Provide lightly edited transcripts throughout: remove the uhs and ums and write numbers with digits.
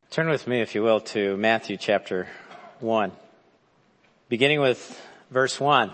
Turn with me, if you will, to Matthew chapter 1, beginning with verse 1.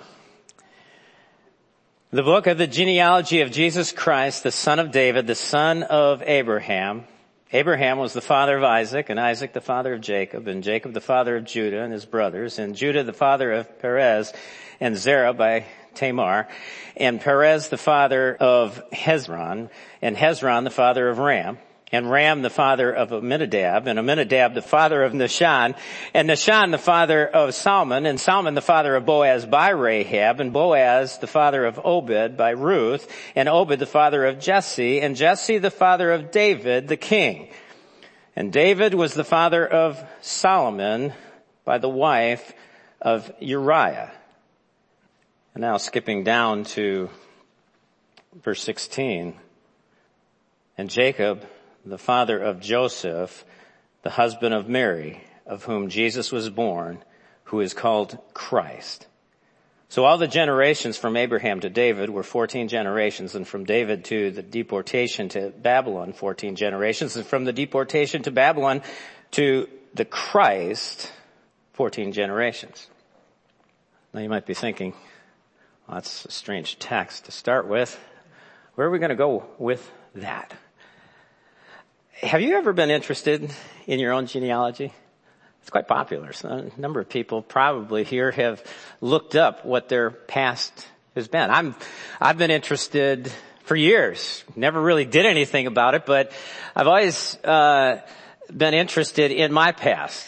The book of the genealogy of Jesus Christ, the son of David, the son of Abraham. Abraham was the father of Isaac, and Isaac the father of Jacob, and Jacob the father of Judah and his brothers, and Judah the father of Perez and Zerah by Tamar, and Perez the father of Hezron, and Hezron the father of Ram, and Ram the father of Amminadab, and Amminadab the father of Nahshon, and Nahshon the father of Salmon, and Salmon the father of Boaz by Rahab, and Boaz the father of Obed by Ruth, and Obed the father of Jesse, and Jesse the father of David the king. And David was the father of Solomon by the wife of Uriah. And now skipping down to verse 16. And Jacob, the father of Joseph, the husband of Mary, of whom Jesus was born, who is called Christ. So all the generations from Abraham to David were 14 generations, and from David to the deportation to Babylon, 14 generations, and from the deportation to Babylon to the Christ, 14 generations. Now you might be thinking, well, that's a strange text to start with. Where are we going to go with that? Have you ever been interested in your own genealogy? It's quite popular. So a number of people probably here have looked up what their past has been. I've been interested for years. Never really did anything about it, but I've always been interested in my past.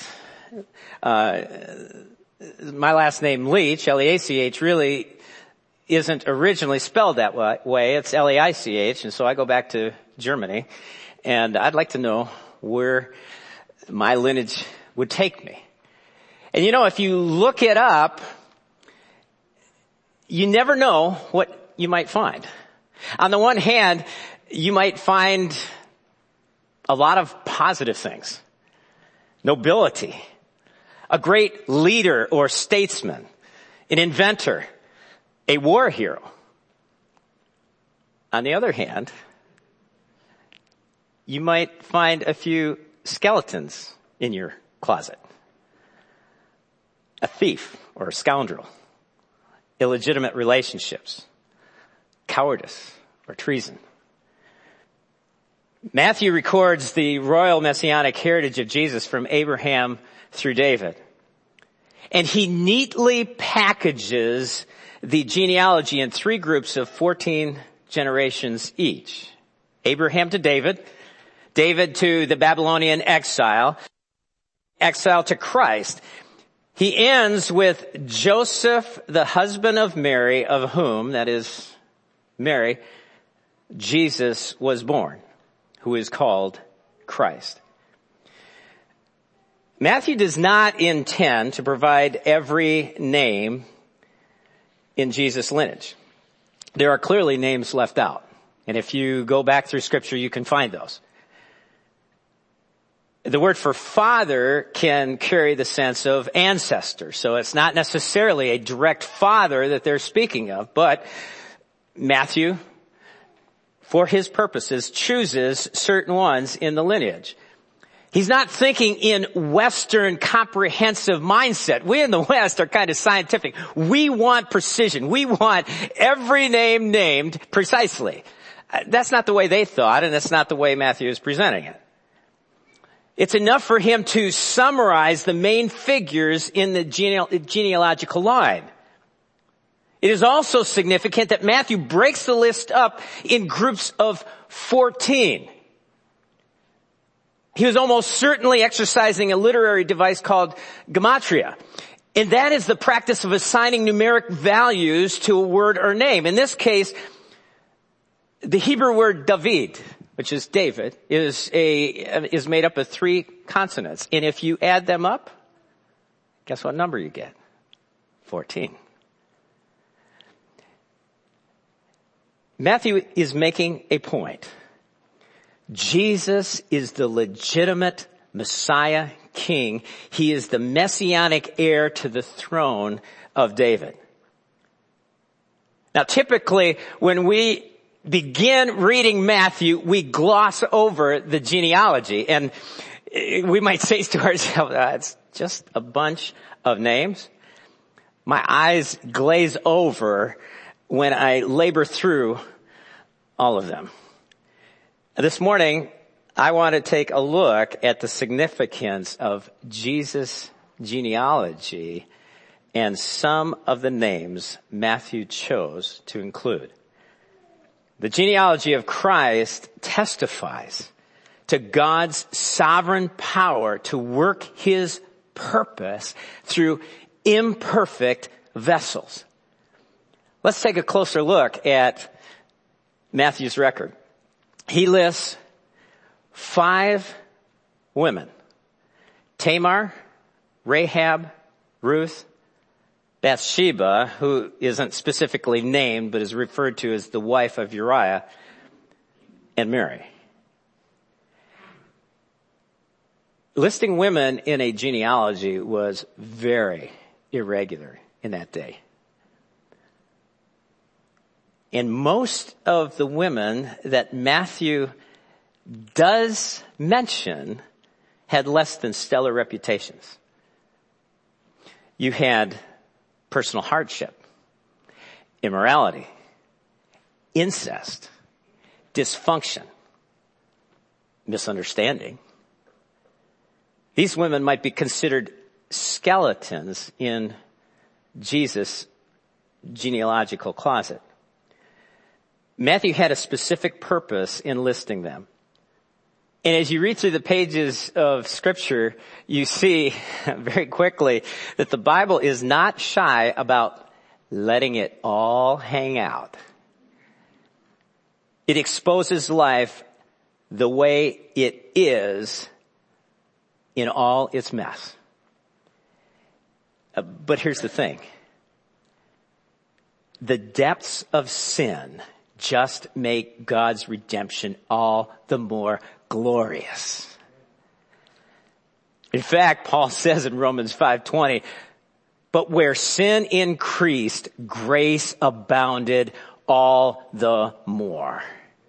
My last name, Leach, L-E-A-C-H, really isn't originally spelled that way. It's L-E-I-C-H, and so I go back to Germany. And I'd like to know where my lineage would take me. And you know, if you look it up, you never know what you might find. On the one hand, you might find a lot of positive things. Nobility, a great leader or statesman, an inventor, a war hero. On the other hand, you might find a few skeletons in your closet. A thief or a scoundrel. Illegitimate relationships. Cowardice or treason. Matthew records the royal messianic heritage of Jesus from Abraham through David. And he neatly packages the genealogy in three groups of 14 generations each. Abraham to David, David to the Babylonian exile, exile to Christ. He ends with Joseph, the husband of Mary, of whom, that is Mary, Jesus was born, who is called Christ. Matthew does not intend to provide every name in Jesus' lineage. There are clearly names left out. And if you go back through Scripture, you can find those. The word for father can carry the sense of ancestor. So it's not necessarily a direct father that they're speaking of, but Matthew, for his purposes, chooses certain ones in the lineage. He's not thinking in Western comprehensive mindset. We in the West are kind of scientific. We want precision. We want every name named precisely. That's not the way they thought, and that's not the way Matthew is presenting it. It's enough for him to summarize the main figures in the genealogical line. It is also significant that Matthew breaks the list up in groups of 14. He was almost certainly exercising a literary device called gematria. And that is the practice of assigning numeric values to a word or name. In this case, the Hebrew word David, which is David, is made up of 3 consonants. And if you add them up, guess what number you get? 14. Matthew is making a point. Jesus is the legitimate Messiah king. He is the messianic heir to the throne of David. Now typically when we begin reading Matthew, we gloss over the genealogy. And we might say to ourselves, it's just a bunch of names. My eyes glaze over when I labor through all of them. This morning, I want to take a look at the significance of Jesus' genealogy and some of the names Matthew chose to include. The genealogy of Christ testifies to God's sovereign power to work his purpose through imperfect vessels. Let's take a closer look at Matthew's record. He lists 5 women: Tamar, Rahab, Ruth, Bathsheba, who isn't specifically named but is referred to as the wife of Uriah, and Mary. Listing women in a genealogy was very irregular in that day. And most of the women that Matthew does mention had less than stellar reputations. You had personal hardship, immorality, incest, dysfunction, misunderstanding. These women might be considered skeletons in Jesus' genealogical closet. Matthew had a specific purpose in listing them. And as you read through the pages of Scripture, you see very quickly that the Bible is not shy about letting it all hang out. It exposes life the way it is in all its mess. But here's the thing. The depths of sin just make God's redemption all the more glorious. In fact, Paul says in Romans 5:20, but where sin increased, grace abounded all the more.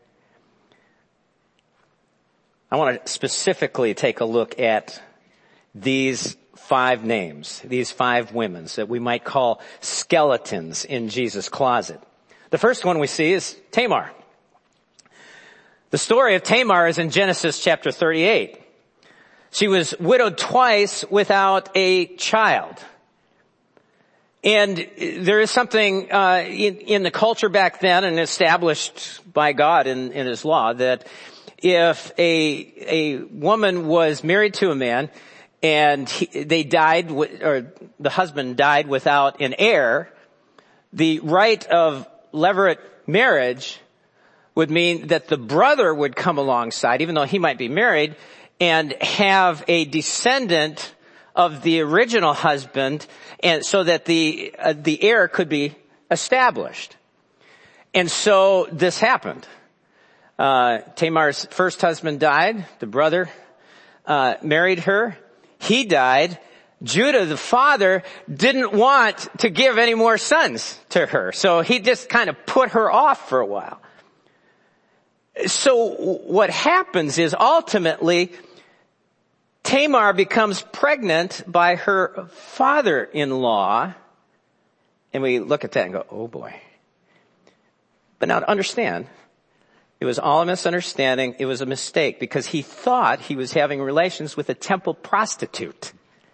I want to specifically take a look at these 5 names, these 5 women that we might call skeletons in Jesus' closet. The first one we see is Tamar. The story of Tamar is in Genesis chapter 38. She was widowed twice without a child. And there is something in the culture back then, and established by God in his law, that if a woman was married to a man and they died, or the husband died without an heir, the right of levirate marriage would mean that the brother would come alongside, even though he might be married, and have a descendant of the original husband, and so that the heir could be established. And so this happened. Tamar's first husband died. The brother married her. He died. Judah, the father, didn't want to give any more sons to her. So he just kind of put her off for a while. So what happens is ultimately Tamar becomes pregnant by her father-in-law. And we look at that and go, oh boy. But now to understand, it was all a misunderstanding. It was a mistake because he thought he was having relations with a temple prostitute.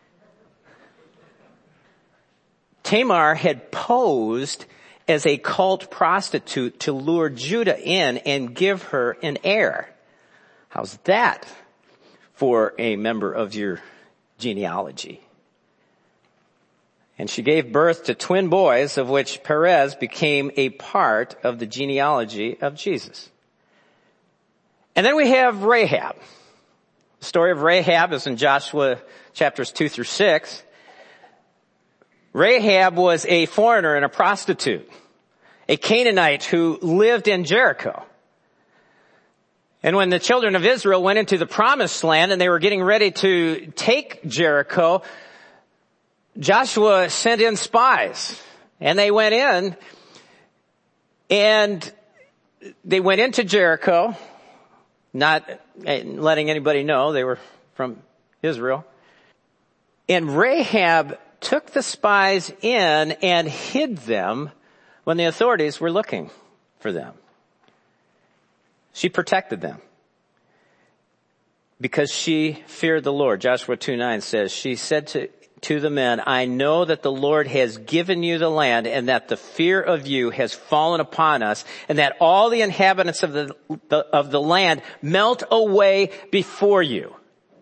Tamar had posed as a cult prostitute to lure Judah in and give her an heir. How's that for a member of your genealogy? And she gave birth to twin boys, of which Perez became a part of the genealogy of Jesus. And then we have Rahab. The story of Rahab is in Joshua chapters 2-6. Rahab was a foreigner and a prostitute, a Canaanite who lived in Jericho. And when the children of Israel went into the promised land and they were getting ready to take Jericho, Joshua sent in spies. And they went in, and they went into Jericho, not letting anybody know they were from Israel. And Rahab took the spies in and hid them when the authorities were looking for them. She protected them because she feared the Lord. Joshua 2:9 says, she said to the men, I know that the Lord has given you the land and that the fear of you has fallen upon us and that all the inhabitants of the land melt away before you.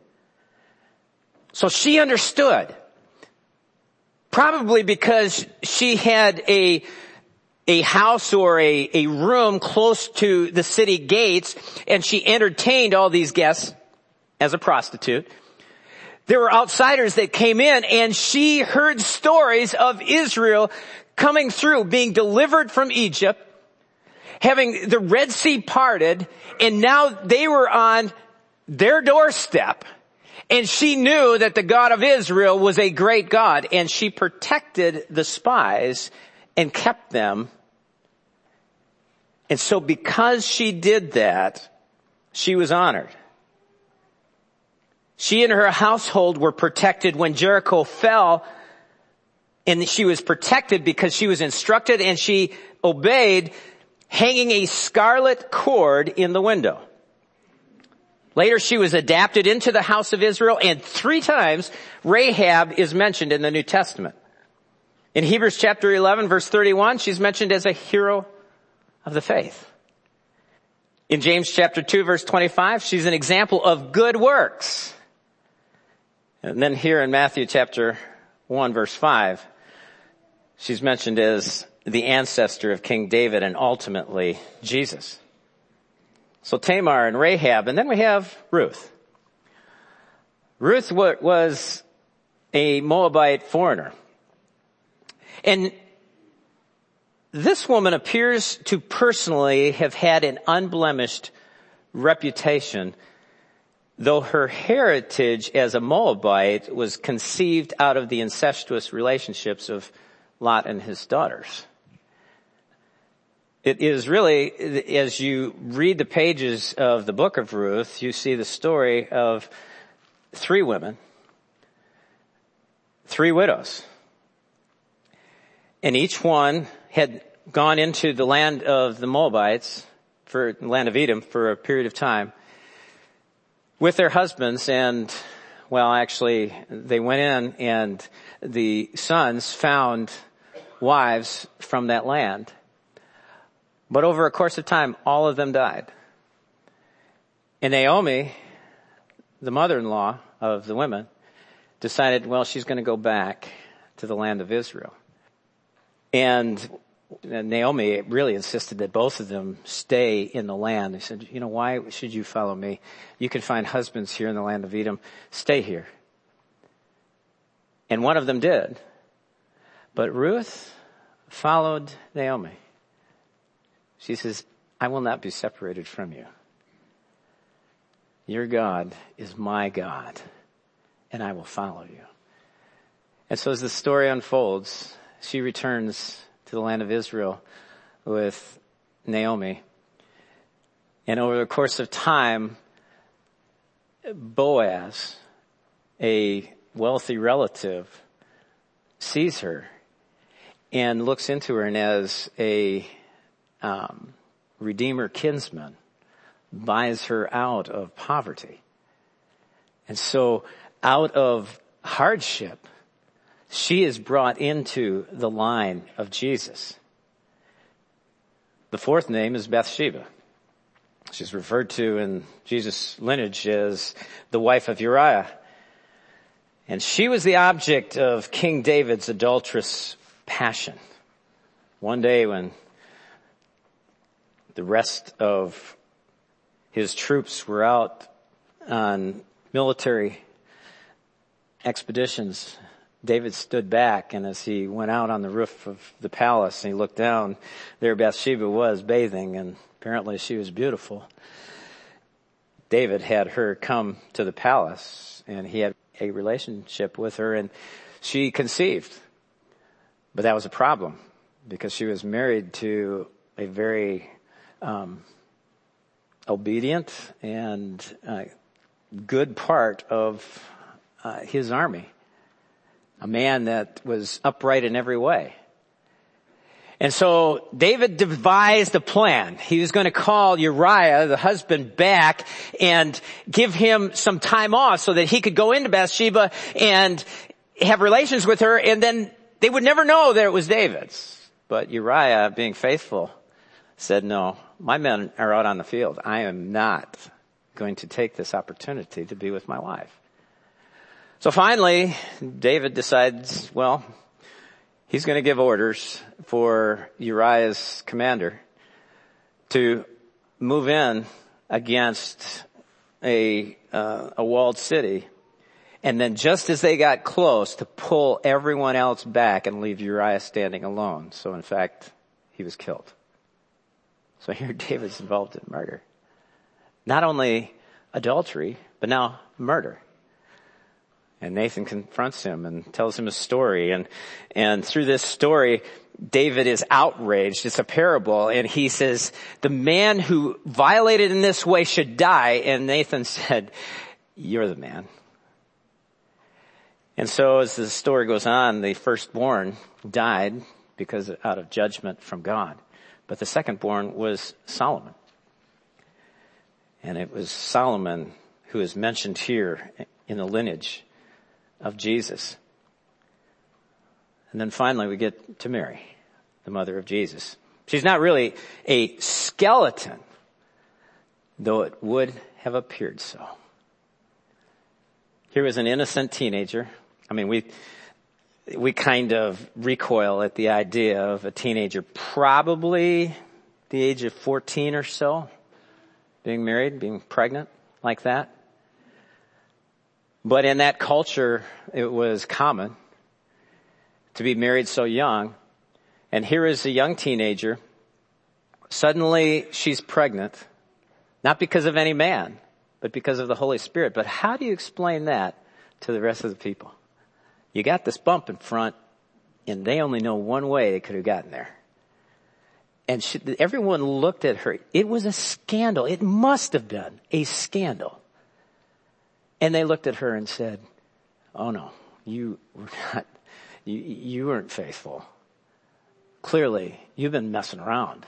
So she understood, probably because she had a house or a room close to the city gates, and she entertained all these guests as a prostitute. There were outsiders that came in, and she heard stories of Israel coming through, being delivered from Egypt, having the Red Sea parted, and now they were on their doorstep. And she knew that the God of Israel was a great God, and she protected the spies and kept them. And so because she did that, she was honored. She and her household were protected when Jericho fell, and she was protected because she was instructed and she obeyed, hanging a scarlet cord in the window. Later she was adapted into the house of Israel, and 3 times Rahab is mentioned in the New Testament. In Hebrews chapter 11 verse 31, she's mentioned as a hero of the faith. In James chapter 2 verse 25, she's an example of good works. And then here in Matthew chapter 1 verse 5, she's mentioned as the ancestor of King David and ultimately Jesus. So Tamar and Rahab, and then we have Ruth. Ruth was a Moabite foreigner. And this woman appears to personally have had an unblemished reputation, though her heritage as a Moabite was conceived out of the incestuous relationships of Lot and his daughters. It is really, as you read the pages of the book of Ruth, you see the story of 3 women, 3 widows. And each one had gone into the land of the Moabites, for the land of Edom, for a period of time with their husbands. And, well, actually, they went in and the sons found wives from that land. But over a course of time, all of them died. And Naomi, the mother-in-law of the women, decided, well, she's going to go back to the land of Israel. And Naomi really insisted that both of them stay in the land. They said, why should you follow me? You can find husbands here in the land of Edom. Stay here. And one of them did. But Ruth followed Naomi. She says, I will not be separated from you. Your God is my God, and I will follow you. And so as the story unfolds, she returns to the land of Israel with Naomi. And over the course of time, Boaz, a wealthy relative, sees her and looks into her, and as a redeemer kinsman, buys her out of poverty. And so out of hardship, she is brought into the line of Jesus. The 4th name is Bathsheba. She's referred to in Jesus' lineage as the wife of Uriah. And she was the object of King David's adulterous passion. One day when the rest of his troops were out on military expeditions, David stood back, and as he went out on the roof of the palace and he looked down, there Bathsheba was bathing, and apparently she was beautiful. David had her come to the palace, and he had a relationship with her, and she conceived. But that was a problem, because she was married to a very obedient and good part of his army, a man that was upright in every way. And so David devised a plan. He was going to call Uriah, the husband, back and give him some time off so that he could go into Bathsheba and have relations with her, and then they would never know that it was David's. But Uriah, being faithful, said, no, my men are out on the field. I am not going to take this opportunity to be with my wife. So finally, David decides, well, he's going to give orders for Uriah's commander to move in against a walled city. And then just as they got close, to pull everyone else back and leave Uriah standing alone. So in fact, he was killed. So here David's involved in murder. Not only adultery, but now murder. And Nathan confronts him and tells him a story. And through this story, David is outraged. It's a parable. And he says, the man who violated in this way should die. And Nathan said, you're the man. And so as the story goes on, the firstborn died because out of judgment from God. But the secondborn was Solomon. And it was Solomon who is mentioned here in the lineage of Jesus. And then finally we get to Mary, the mother of Jesus. She's not really a skeleton, though it would have appeared so. Here was an innocent teenager. I mean, we kind of recoil at the idea of a teenager, probably the age of 14 or so, being married, being pregnant like that. But in that culture, it was common to be married so young. And here is a young teenager. Suddenly she's pregnant, not because of any man, but because of the Holy Spirit. But how do you explain that to the rest of the people? You got this bump in front, and they only know one way it could have gotten there. And everyone looked at her. It was a scandal. It must have been a scandal. And they looked at her and said, oh no, you weren't faithful. Clearly, you've been messing around.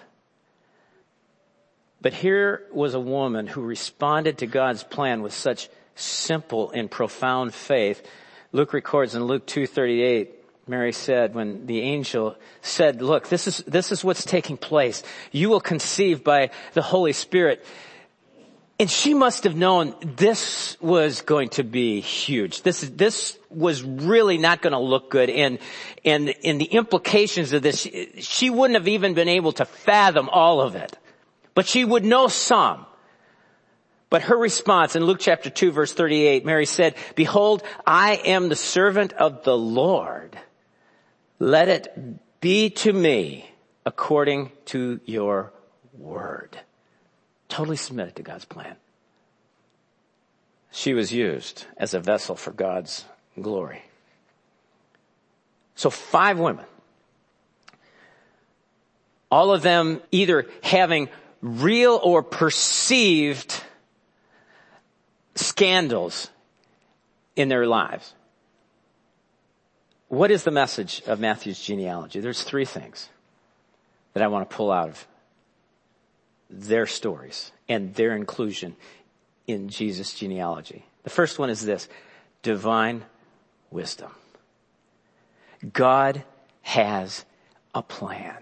But here was a woman who responded to God's plan with such simple and profound faith. Luke records in Luke 2:38, Mary said, when the angel said, look, this is what's taking place. You will conceive by the Holy Spirit. And she must have known this was going to be huge. This was really not going to look good. And the implications of this, she wouldn't have even been able to fathom all of it. But she would know some. But her response in Luke chapter 2 verse 38, Mary said, behold, I am the servant of the Lord. Let it be to me according to your word. Totally submitted to God's plan. She was used as a vessel for God's glory. So 5 women. All of them either having real or perceived scandals in their lives. What is the message of Matthew's genealogy? There's 3 things that I want to pull out of their stories and their inclusion in Jesus' genealogy. The first one is this: divine wisdom. God has a plan.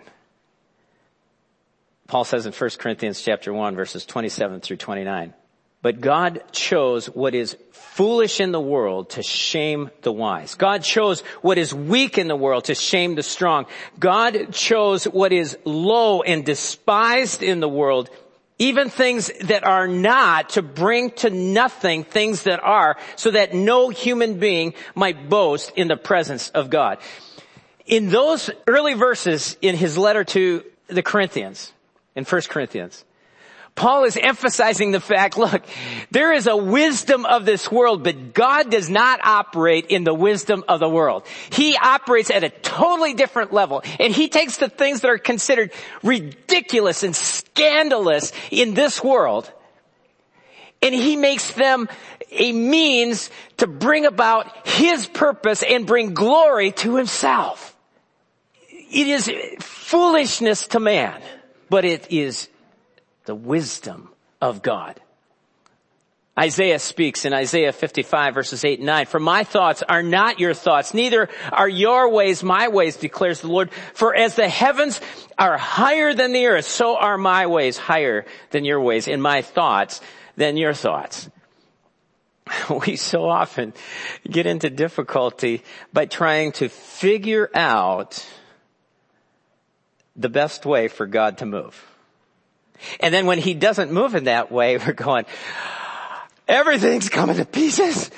Paul says in 1 Corinthians chapter 1 verses 27 through 29, but God chose what is foolish in the world to shame the wise. God chose what is weak in the world to shame the strong. God chose what is low and despised in the world, even things that are not, to bring to nothing things that are, so that no human being might boast in the presence of God. In those early verses in his letter to the Corinthians, in 1 Corinthians, Paul is emphasizing the fact, look, there is a wisdom of this world, but God does not operate in the wisdom of the world. He operates at a totally different level, and he takes the things that are considered ridiculous and scandalous in this world, and he makes them a means to bring about his purpose and bring glory to himself. It is foolishness to man, but it is the wisdom of God. Isaiah speaks in Isaiah 55 verses 8 and 9. For my thoughts are not your thoughts, neither are your ways my ways, declares the Lord. For as the heavens are higher than the earth, so are my ways higher than your ways, and my thoughts than your thoughts. We so often get into difficulty by trying to figure out the best way for God to move. And then when he doesn't move in that way, we're going, everything's coming to pieces.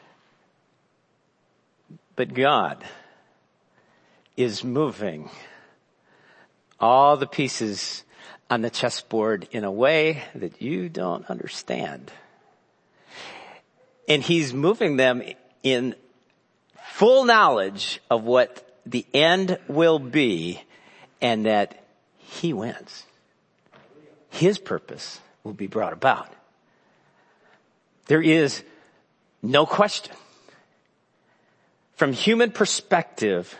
But God is moving all the pieces on the chessboard in a way that you don't understand. And he's moving them in full knowledge of what the end will be, and that he wins. His purpose will be brought about. There is no question. From human perspective,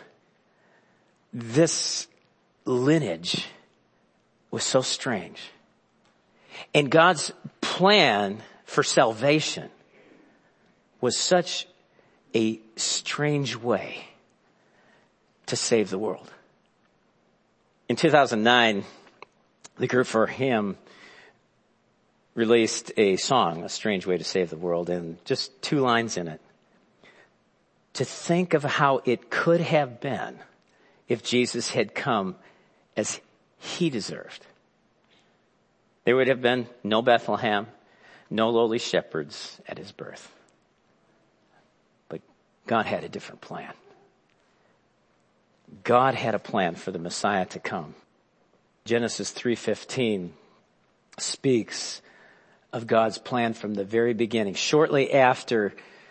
this lineage was so strange. And God's plan for salvation was such a strange way to save the world. In 2009, the group For Him released a song, A Strange Way to Save the World, and just 2 lines in it. To think of how it could have been if Jesus had come as he deserved. There would have been no Bethlehem, no lowly shepherds at his birth. But God had a different plan. God had a plan for the Messiah to come. Genesis 3:15 speaks of God's plan from the very beginning. Shortly after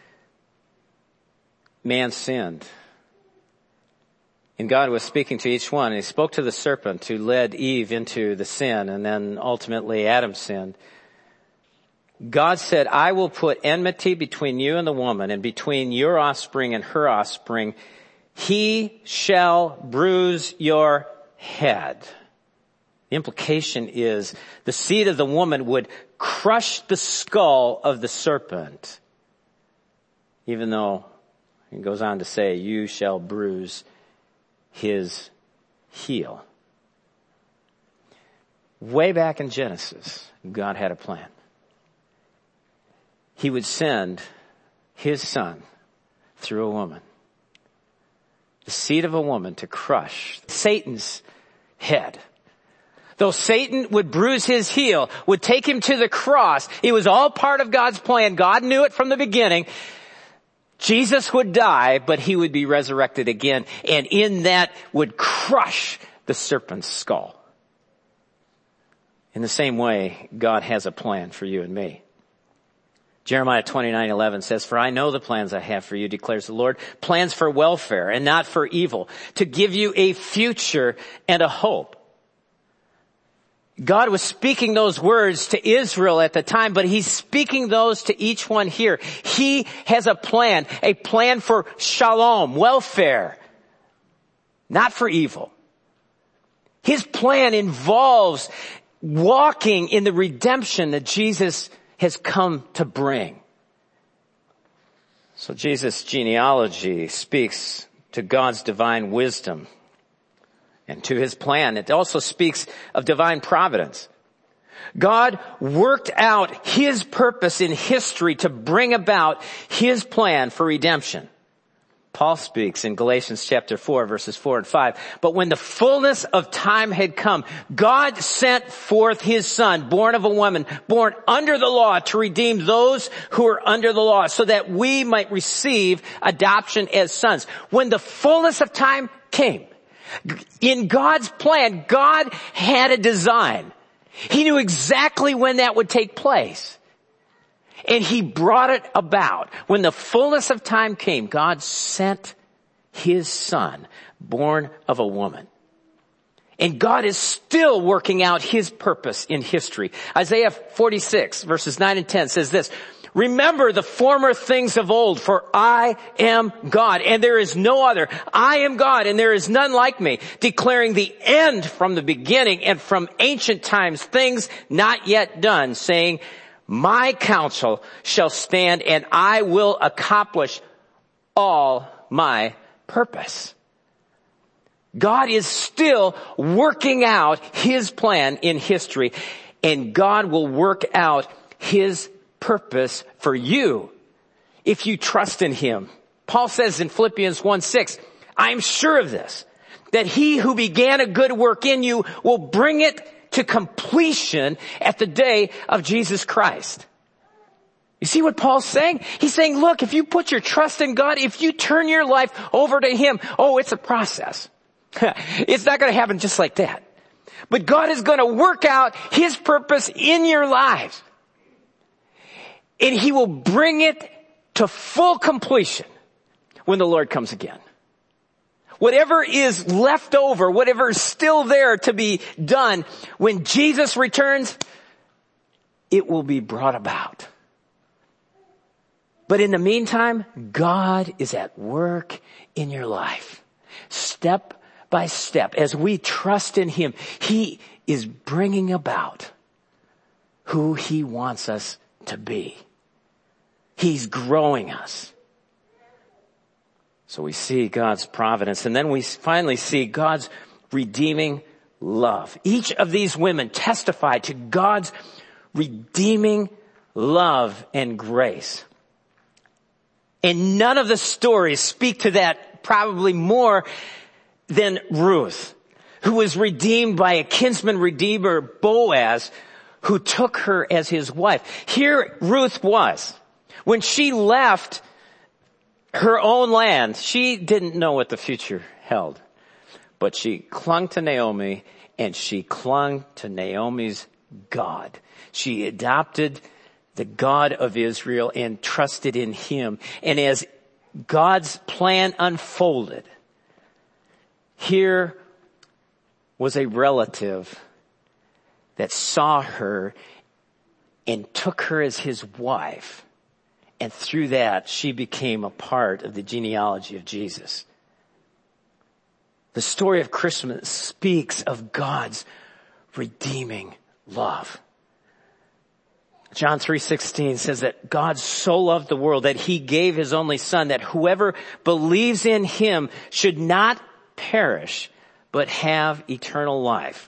man sinned, and God was speaking to each one, and he spoke to the serpent who led Eve into the sin, and then ultimately Adam sinned. God said, I will put enmity between you and the woman, and between your offspring and her offspring. He shall bruise your head. The implication is the seed of the woman would crush the skull of the serpent, even though it goes on to say, you shall bruise his heel. Way back in Genesis, God had a plan. He would send his son through a woman, the seed of a woman, to crush Satan's head. Though Satan would bruise his heel, would take him to the cross, it was all part of God's plan. God knew it from the beginning. Jesus would die, but he would be resurrected again, and in that would crush the serpent's skull. In the same way, God has a plan for you and me. Jeremiah 29:11 says, For I know the plans I have for you, declares the Lord, plans for welfare and not for evil, to give you a future and a hope. God was speaking those words to Israel at the time, but he's speaking those to each one here. He has a plan for shalom, welfare, not for evil. His plan involves walking in the redemption that Jesus has come to bring. So Jesus' genealogy speaks to God's divine wisdom and to his plan. It also speaks of divine providence. God worked out his purpose in history to bring about his plan for redemption. Paul speaks in Galatians chapter 4, verses 4 and 5. But when the fullness of time had come, God sent forth his son, born of a woman, born under the law, to redeem those who are under the law, so that we might receive adoption as sons. When the fullness of time came, in God's plan, God had a design. He knew exactly when that would take place. And he brought it about. When the fullness of time came, God sent his son, born of a woman. And God is still working out his purpose in history. Isaiah 46, verses 9 and 10 says this, Remember the former things of old, for I am God, and there is no other. I am God, and there is none like me, declaring the end from the beginning and from ancient times, things not yet done, saying, my counsel shall stand, and I will accomplish all my purpose. God is still working out His plan in history, and God will work out His purpose for you if you trust in Him. Paul says in Philippians 1:6, I am sure of this, that He who began a good work in you will bring it to completion at the day of Jesus Christ. You see what Paul's saying? He's saying, look, if you put your trust in God, if you turn your life over to Him, it's a process. It's not going to happen just like that. But God is going to work out His purpose in your lives. And He will bring it to full completion when the Lord comes again. Whatever is left over, whatever is still there to be done, when Jesus returns, it will be brought about. But in the meantime, God is at work in your life. Step by step, as we trust in Him, He is bringing about who He wants us to be. He's growing us. So we see God's providence, and then we finally see God's redeeming love. Each of these women testify to God's redeeming love and grace. And none of the stories speak to that probably more than Ruth, who was redeemed by a kinsman redeemer, Boaz, who took her as his wife. Here Ruth was. When she left her own land, she didn't know what the future held. But she clung to Naomi, and she clung to Naomi's God. She adopted the God of Israel and trusted in Him. And as God's plan unfolded, here was a relative that saw her and took her as his wife. And through that, she became a part of the genealogy of Jesus. The story of Christmas speaks of God's redeeming love. John 3:16 says that God so loved the world that He gave His only Son, that whoever believes in Him should not perish, but have eternal life.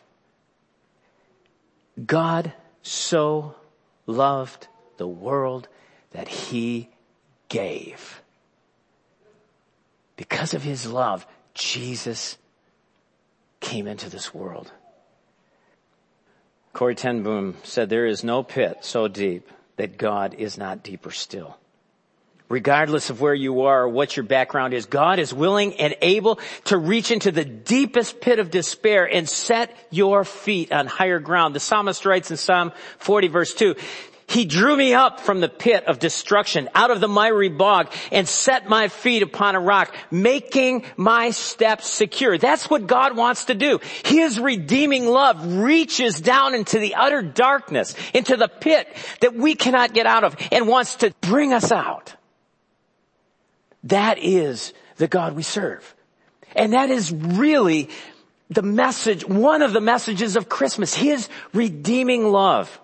God so loved the world that He gave. Because of His love, Jesus came into this world. Corrie ten Boom said, there is no pit so deep that God is not deeper still. Regardless of where you are or what your background is, God is willing and able to reach into the deepest pit of despair and set your feet on higher ground. The psalmist writes in Psalm 40 verse 2, He drew me up from the pit of destruction, out of the miry bog, and set my feet upon a rock, making my steps secure. That's what God wants to do. His redeeming love reaches down into the utter darkness, into the pit that we cannot get out of, and wants to bring us out. That is the God we serve. And that is really the message, one of the messages of Christmas, His redeeming love.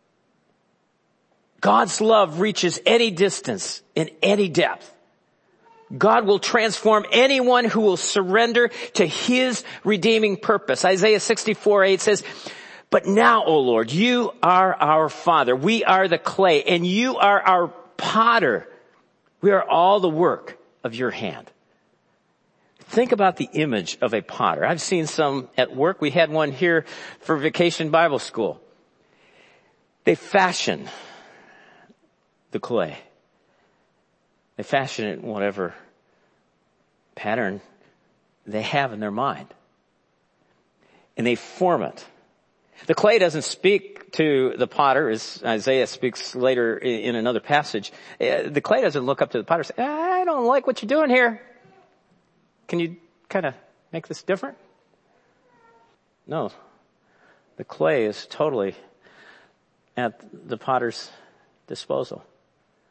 God's love reaches any distance and any depth. God will transform anyone who will surrender to His redeeming purpose. Isaiah 64:8 says, But now, O Lord, You are our Father. We are the clay, and You are our potter. We are all the work of Your hand. Think about the image of a potter. I've seen some at work. We had one here for Vacation Bible School. They fashion the clay. They fashion it in whatever pattern they have in their mind. And they form it. The clay doesn't speak to the potter, as Isaiah speaks later in another passage. The clay doesn't look up to the potter and say, I don't like what you're doing here. Can you kind of make this different? No. The clay is totally at the potter's disposal.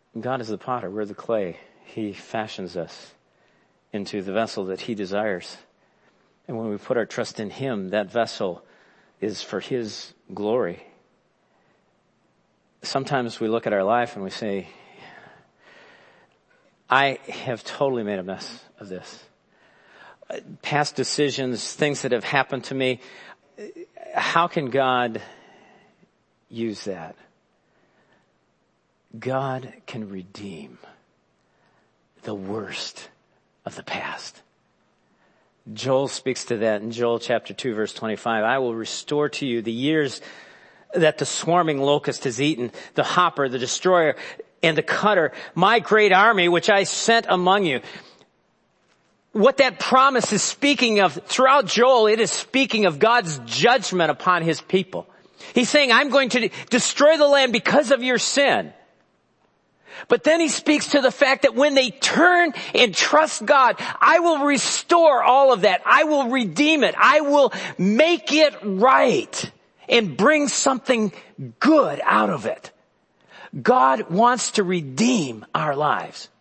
God is the potter, we're the clay. He fashions us into the vessel that he desires. And when we put our trust in him, that vessel is for his glory. Sometimes we look at our life and we say, I have totally made a mess of this. Past decisions, things that have happened to me. How can God use that? God can redeem the worst of the past. Joel speaks to that in Joel chapter 2 verse 25. I will restore to you the years that the swarming locust has eaten, the hopper, the destroyer, and the cutter, my great army which I sent among you. What that promise is speaking of throughout Joel, it is speaking of God's judgment upon his people. He's saying, I'm going to destroy the land because of your sin. But then he speaks to the fact that when they turn and trust God, I will restore all of that. I will redeem it. I will make it right and bring something good out of it. God wants to redeem our lives.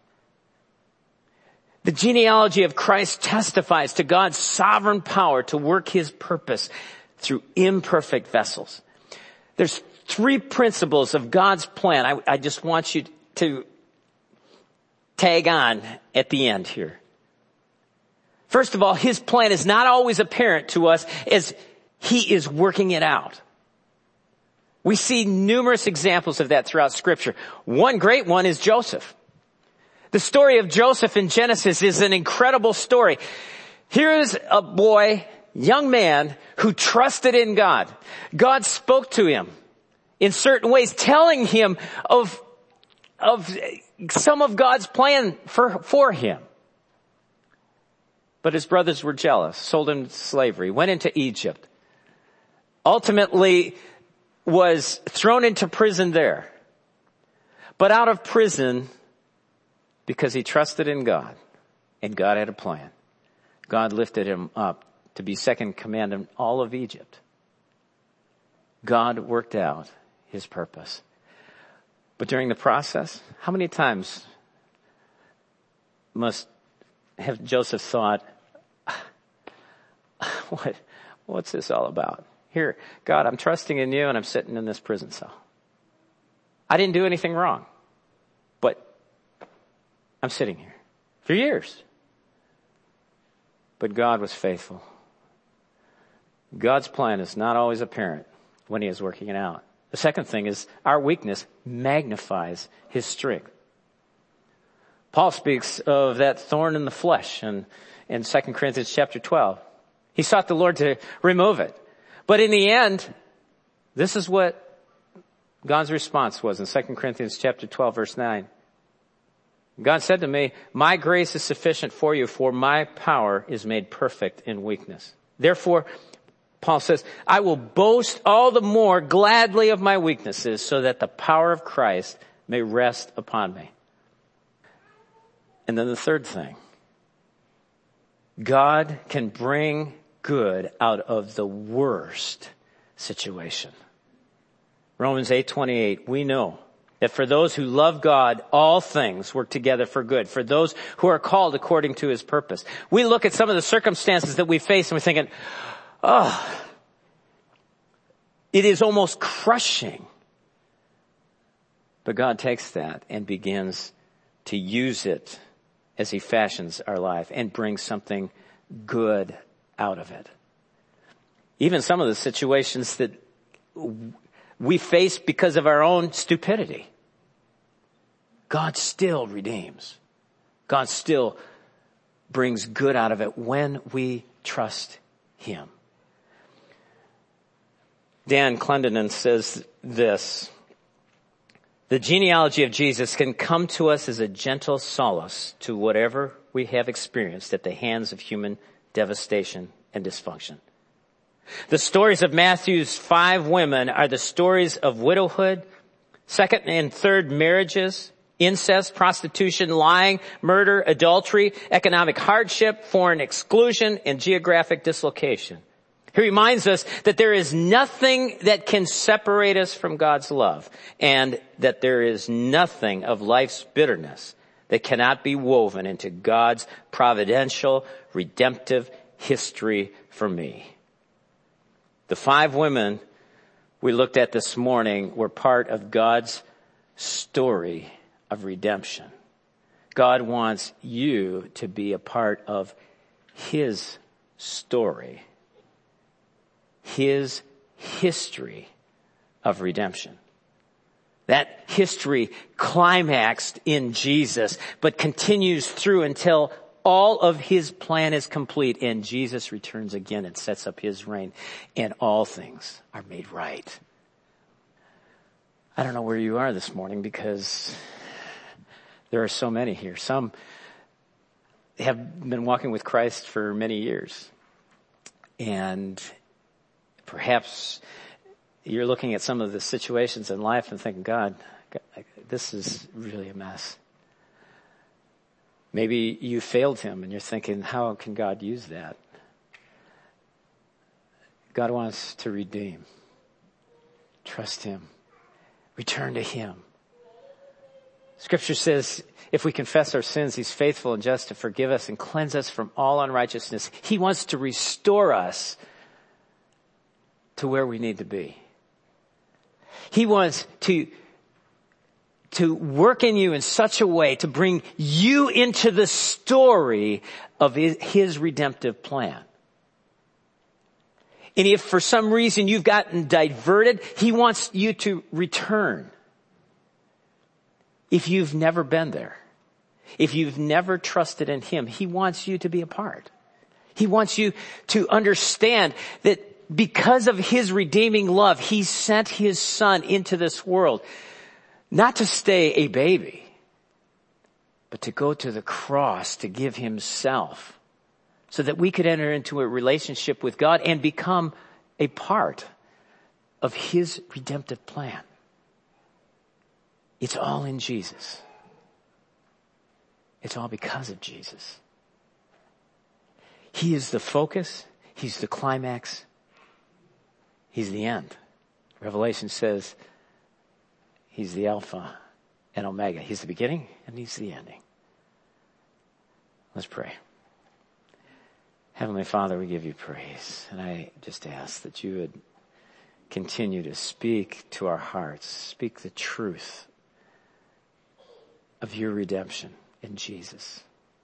The genealogy of Christ testifies to God's sovereign power to work his purpose through imperfect vessels. There's 3 principles of God's plan. I just want you to tag on at the end here. First of all, his plan is not always apparent to us as he is working it out. We see numerous examples of that throughout Scripture. One great one is Joseph. The story of Joseph in Genesis is an incredible story. Here's a boy, young man, who trusted in God. God spoke to him in certain ways, telling him of some of God's plan for him. But his brothers were jealous, sold him to slavery, went into Egypt, ultimately was thrown into prison there. But out of prison, because he trusted in God, and God had a plan, God lifted him up to be second command in all of Egypt. God worked out his purpose. But during the process, how many times must have Joseph thought, what's this all about? Here, God, I'm trusting in you and I'm sitting in this prison cell. I didn't do anything wrong, but I'm sitting here for years. But God was faithful. God's plan is not always apparent when he is working it out. The second thing is our weakness magnifies his strength. Paul speaks of that thorn in the flesh in 2 Corinthians chapter 12. He sought the Lord to remove it. But in the end, this is what God's response was in 2 Corinthians chapter 12 verse 9. God said to me, my grace is sufficient for you, for my power is made perfect in weakness. Therefore, Paul says, I will boast all the more gladly of my weaknesses so that the power of Christ may rest upon me. And then the third thing, God can bring good out of the worst situation. Romans 8:28, we know that for those who love God, all things work together for good, for those who are called according to his purpose. We look at some of the circumstances that we face and we're thinking, it is almost crushing. But God takes that and begins to use it as he fashions our life and brings something good out of it. Even some of the situations that we face because of our own stupidity, God still redeems. God still brings good out of it when we trust him. Dan Clendenin says this, the genealogy of Jesus can come to us as a gentle solace to whatever we have experienced at the hands of human devastation and dysfunction. The stories of Matthew's 5 women are the stories of widowhood, second and third marriages, incest, prostitution, lying, murder, adultery, economic hardship, foreign exclusion, and geographic dislocation. He reminds us that there is nothing that can separate us from God's love, and that there is nothing of life's bitterness that cannot be woven into God's providential, redemptive history for me. The 5 women we looked at this morning were part of God's story of redemption. God wants you to be a part of His story, His history of redemption. That history climaxed in Jesus, but continues through until all of His plan is complete and Jesus returns again and sets up His reign and all things are made right. I don't know where you are this morning because there are so many here. Some have been walking with Christ for many years. And perhaps you're looking at some of the situations in life and thinking, God, this is really a mess. Maybe you failed Him and you're thinking, how can God use that? God wants to redeem. Trust Him. Return to Him. Scripture says, if we confess our sins, He's faithful and just to forgive us and cleanse us from all unrighteousness. He wants to restore us to where we need to be. He wants to work in you in such a way to bring you into the story of His redemptive plan. And if for some reason you've gotten diverted, He wants you to return. If you've never been there, if you've never trusted in Him, He wants you to be a part. He wants you to understand that because of His redeeming love, He sent His Son into this world, not to stay a baby, but to go to the cross to give Himself so that we could enter into a relationship with God and become a part of His redemptive plan. It's all in Jesus. It's all because of Jesus. He is the focus. He's the climax. He's the end. Revelation says He's the Alpha and Omega. He's the beginning and He's the ending. Let's pray. Heavenly Father, we give You praise. And I just ask that You would continue to speak to our hearts. Speak the truth of Your redemption in Jesus.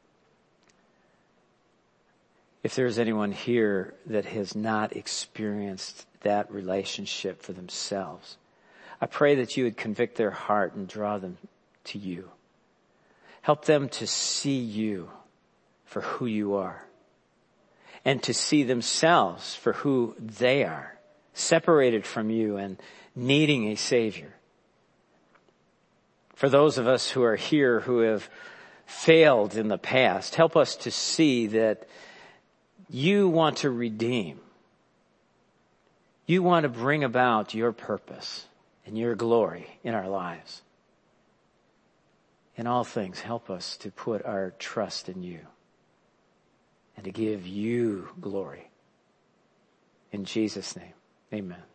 If there is anyone here that has not experienced that relationship for themselves, I pray that You would convict their heart and draw them to You. Help them to see You for who You are and to see themselves for who they are, separated from You and needing a Savior. For those of us who are here who have failed in the past, help us to see that You want to redeem. You want to bring about Your purpose and Your glory in our lives. In all things, help us to put our trust in You and to give You glory. In Jesus' name, amen.